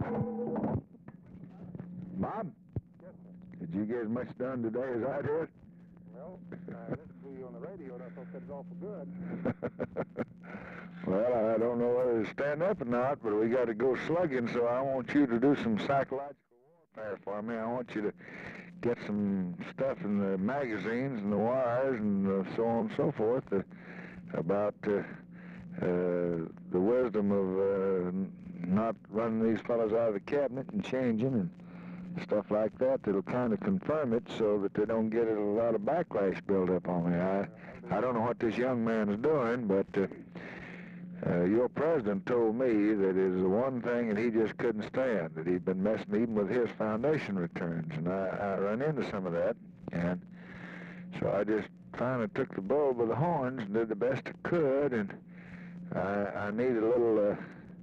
Bob, Yes, sir. did you get as much done today as I did? Well, I listened to you on the radio, and I thought that was awful good. Well, I don't know whether to stand up or not, but we got to go slugging, so I want you to do some psychological warfare for me. I want you to get some stuff in the magazines and the wires and so on and so forth about the wisdom of not running these fellows out of the cabinet and changing and stuff like that. That'll kind of confirm it so that they don't get a lot of backlash built up on me. I don't know what this young man is doing, but your president told me that it is the one thing that he just couldn't stand, that he'd been messing even with his foundation returns, and I run into some of that, and so I just finally took the bull by the horns and did the best I could, and I need a little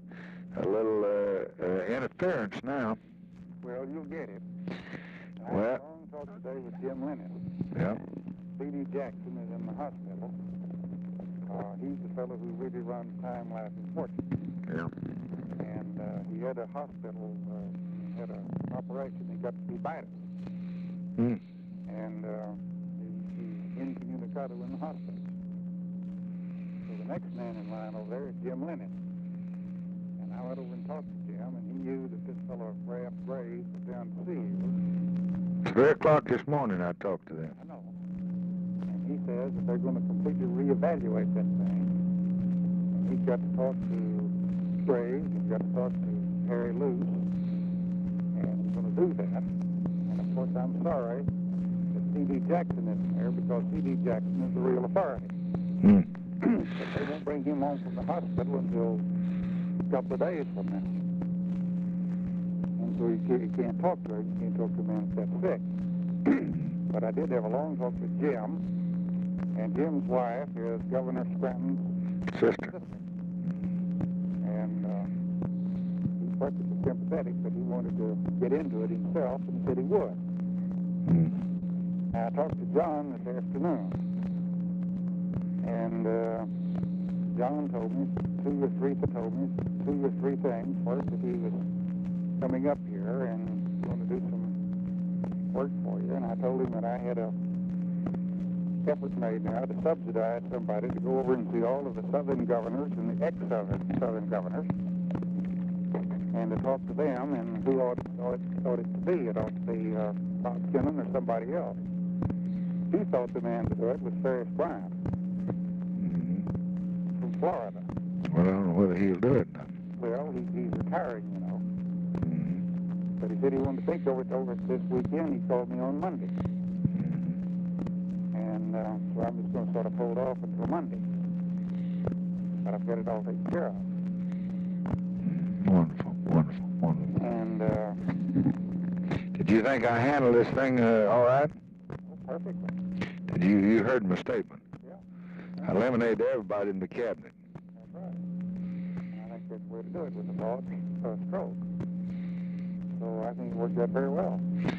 interference now. Well, you'll get it. I Well, had a long talk today with Jim Lennon. yeah. C.D. Jackson is in the hospital. He's the fellow who really runs Time Life and Fortune. Yeah. And he had a hospital, had an operation. He got to be vital. Mm. And he's incommunicado in the hospital. So the next man in line over there is Jim Lennon. And I went over and talked to Jim, and he knew that this fellow, Ralph Graves, was down to see you. It's 3 o'clock this morning I talked to them. I know. And he says that they're going to completely reevaluate that thing. And he's got to talk to Graves, he's got to talk to Harry Luce, and he's going to do that. And of course, I'm sorry that C.D. Jackson isn't there, because C.D. Jackson is the real authority. Mm. But they won't bring him home from the hospital until a couple of days from now. And so you can't talk to him. You can't talk to a man that's sick. But I did have a long talk with Jim, and Jim's wife is Governor Scranton's Sister. And he's perfectly sympathetic, but he wanted to get into it himself, and he said he would. Mm. I talked to John this afternoon, and John told me two or three things. First, that he was coming up here and going to do some work for you, and I told him that I had a effort made now to subsidize somebody to go over and see all of the southern governors and the ex-southern governors, and to talk to them and who ought it to be. It ought to be Bob Kennan or somebody else. He thought the man to do it was Ferris Bryant from Florida. Well, I don't know whether he'll do it. Well, he's retiring, you know. Mm. But he said he wanted to think over it this weekend. He called me on Monday. And so I'm just going to sort of hold off until Monday. But I've got it all taken care of. Wonderful, wonderful, wonderful. And, did you think I handled this thing all right? perfectly. Did you heard my statement? Yeah. I eliminated everybody in the cabinet. That's right. And I think that's the way to do it with a broad stroke. So I think it worked out very well.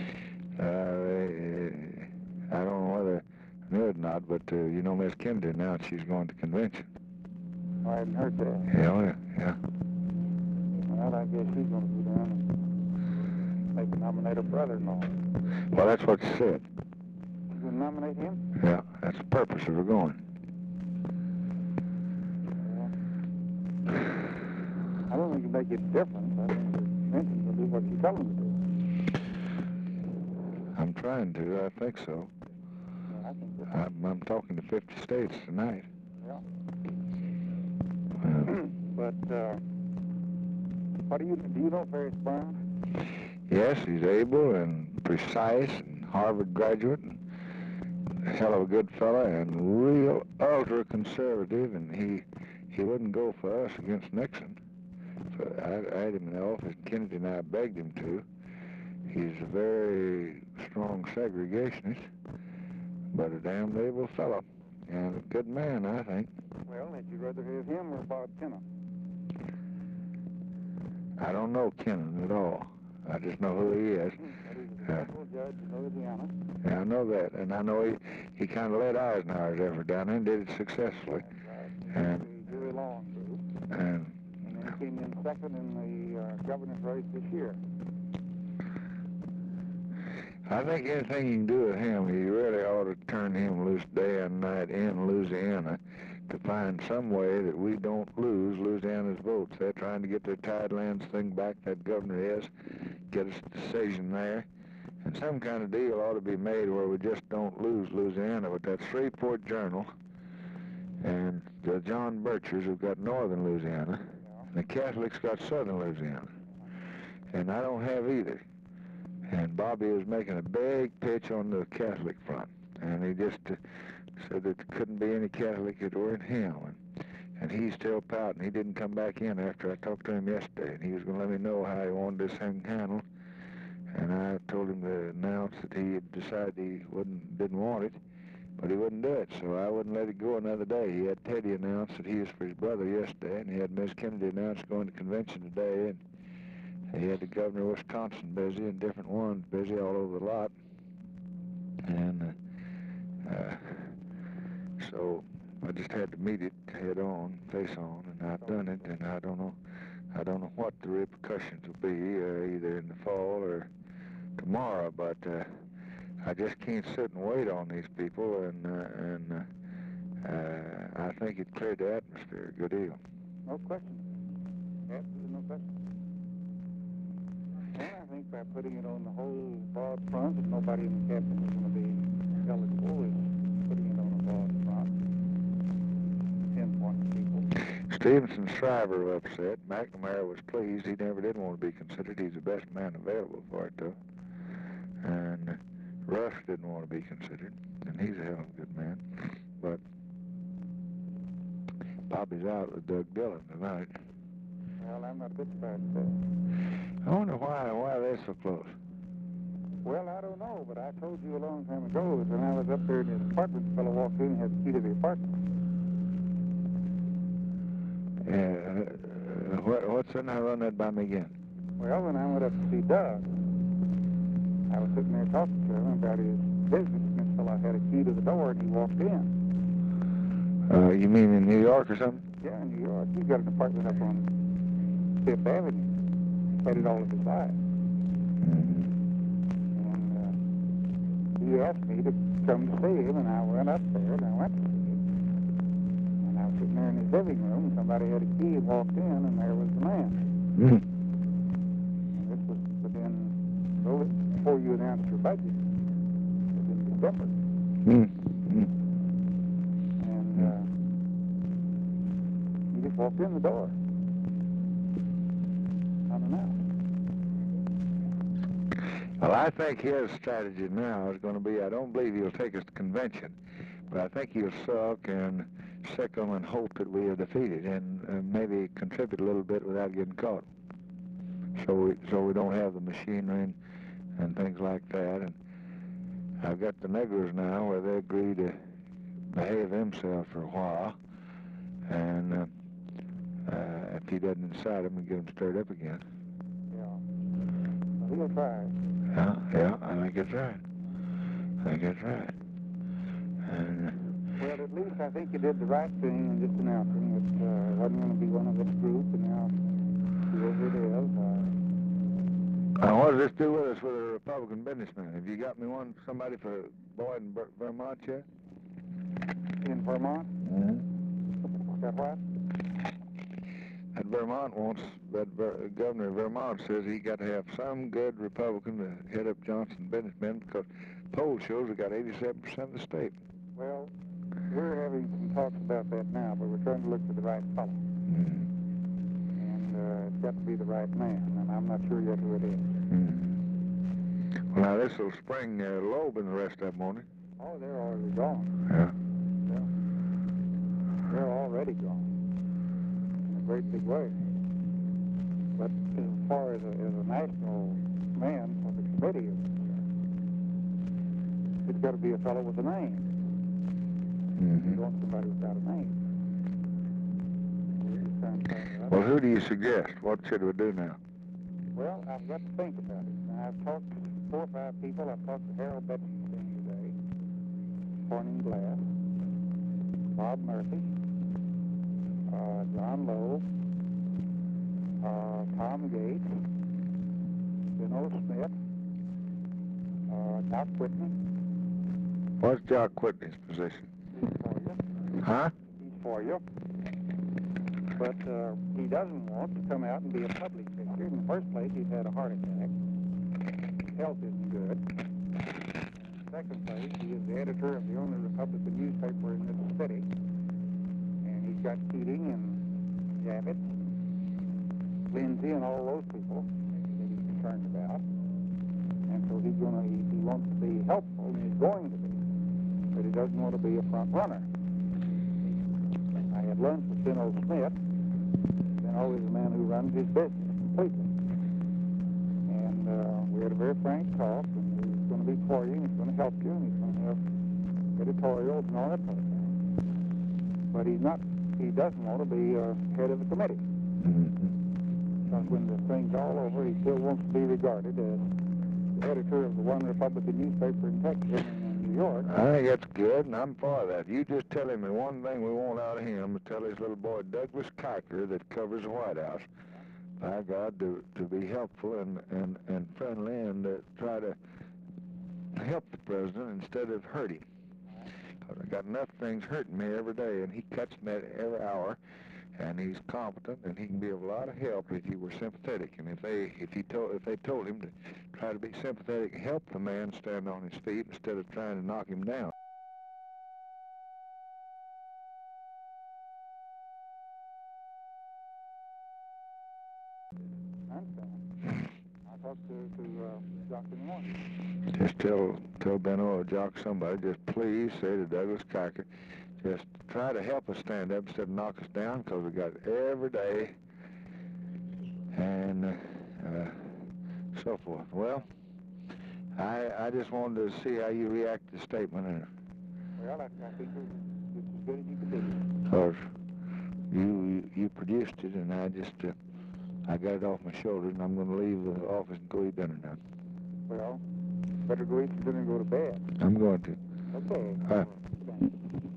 I don't know whether I knew it or not, but you know Miss Kennedy announced she's going to convention. I hadn't heard that. Yeah. Well, I guess she's going to go down and maybe nominate her brother-in-law. Well, that's what she said. She's going to nominate him? Yeah, that's the purpose of her going. Yeah. I don't think it make any difference. I think the convention will do what you tell them to do. I'm trying to. I think so. Yeah, I think that's I'm talking to 50 states tonight. yeah. Uh, But what do you know Ferris Bryant? yes, he's able and precise and Harvard graduate and a hell of a good fella and real ultra-conservative, and he wouldn't go for us against Nixon. So I had him in the office, and Kennedy and I begged him to. He's a very strong segregationist, but a damn able fellow and a good man, I think. Well, would you rather have him or Bob Kennan? I don't know Kennan at all. I just know who he is. But he was a federal judge in Louisiana. Yeah, I know that, and I know he kind of led Eisenhower's effort down there and did it successfully. That's right. And Huey Long group. and And then came in second in the governor's race this year. I think anything you can do with him, you really ought to turn him loose day and night in Louisiana to find some way that we don't lose Louisiana's votes. They're trying to get their Tidelands thing back, that governor is, get a decision there. And some kind of deal ought to be made where we just don't lose Louisiana. But that Shreveport Journal and the John Birchers have got northern Louisiana, and the Catholics got southern Louisiana. And I don't have either. And Bobby was making a big pitch on the Catholic front. And he just said that there couldn't be any Catholic that were in him. And he's still pouting. He didn't come back in after I talked to him yesterday. And he was going to let me know how he wanted this thing handled. And I told him to announce that he had decided he didn't want it, but he wouldn't do it. So I wouldn't let it go another day. He had Teddy announce that he was for his brother yesterday, and he had Miss Kennedy announce going to convention today, and he had the governor of Wisconsin busy and different ones busy all over the lot. And so I just had to meet it head on, face on, and I've done it, and I don't know what the repercussions will be, either in the fall or tomorrow, but I just can't sit and wait on these people, and I think it cleared the atmosphere a good deal. No question. Absolutely no question. And I think by putting it on the whole broad front, that nobody in the cabinet is going to be eligible, is putting it on a broad front, pinpointing people. Stevenson and Shriver were upset. McNamara was pleased. He never did want to be considered. He's the best man available for it, though. And Rush didn't want to be considered, and he's a hell of a good man. But Bobby's out with Doug Dillon tonight. Well, I'm not a bit surprised at that. I wonder why they're so close. Well, I don't know, but I told you a long time ago that when I was up there in his apartment, the fellow walked in and had the key to the apartment. What's in there? Run that by me again. Well, when I went up to see Doug, I was sitting there talking to him about his business, and this fellow had a key to the door, and he walked in. You mean in New York or something? Yeah, in New York. He's got an apartment up on Fifth Avenue. Had it all to the side. And he asked me to come to see him, and I went up there, and I went to see him. And I was sitting there in his living room, and somebody had a key and walked in, and there was the man. And this was within, well, before you announced your budget. It was in December. And he just walked in the door. Unannounced. Well, I think his strategy now is going to be, I don't believe he'll take us to convention, but I think he'll sulk and sickle and hope that we are defeated and maybe contribute a little bit without getting caught. So we don't have the machinery and things like that. And I've got the Negroes now where they agree to behave themselves for a while, and if he doesn't incite them, we get them stirred up again. Yeah. Well, he'll try. Yeah, I think it's right. And, well, at least I think you did the right thing in just announcing that it wasn't going to be one of this group, and now whoever it is. What does this do with us with a Republican businessman? Have you got me somebody for Boyd in Vermont yet? In Vermont? Got what? That governor of Vermont says he got to have some good Republican to head up Johnson businessmen because poll shows we got 87% of the state. Well, we're having some talks about that now, but we're trying to look for the right fellow. And it's got to be the right man, and I'm not sure yet who it is. Well, now this will spring Loeb and the rest of them, won't it? Oh, they're already gone. Yeah. They're already gone. In a great big way. But as far as a national man for the committee, it's got to be a fellow with a name. You want somebody without a name. Well, who do you suggest? What should we do now? Well, I've got to think about it. Now, I've talked to 4 or 5 people. I've talked to Harold Bettenstein today, Corning Glass, Bob Murphy, John Lowe, Tom Gates, Benno Smith, Doc Whitney. What's Jock Whitney's position? He's for you. Huh? He's for you. But he doesn't want to come out and be a public figure. In the first place, he's had a heart attack. His health isn't good. In the second place, he is the editor of the only Republican newspaper in Mississippi. And he's got Keating and Javits, Lindsay, and all those people that he's concerned about. And so he wants to be helpful, and he's going to be. But he doesn't want to be a front runner. I had lunch with Benno Smith. Benno is a man who runs his business completely. And we had a very frank talk, and he's going to be for you, and he's going to help you, and he's going to have editorials and all that sort of thing. But he doesn't want to be head of the committee. Because when the thing's all over, he still wants to be regarded as the editor of the one Republican newspaper in Texas and New York. I think that's good, and I'm for that. You just tell him the one thing we want out of him is tell his little boy Douglas Kiker that covers the White House, by God, to be helpful and friendly and try to help the president instead of hurt him. Because I got enough things hurting me every day, and he cuts me every hour, and he's competent, and he can be of a lot of help if he were sympathetic. And if they told him to try to be sympathetic and help the man stand on his feet instead of trying to knock him down. I understand. I'll talk to Jock in the morning. Just tell Benno or Jock, somebody, just please say to Douglas Kiker, just try to help us stand up instead of knock us down, because we got it every day, and so forth. Well, I just wanted to see how you react to the statement. Well, I think it's as good as you can do. Because you produced it, and I got it off my shoulders, and I'm going to leave the office and go eat dinner now. Well, better go eat some dinner and go to bed. I'm going to. Okay. All right. Good night.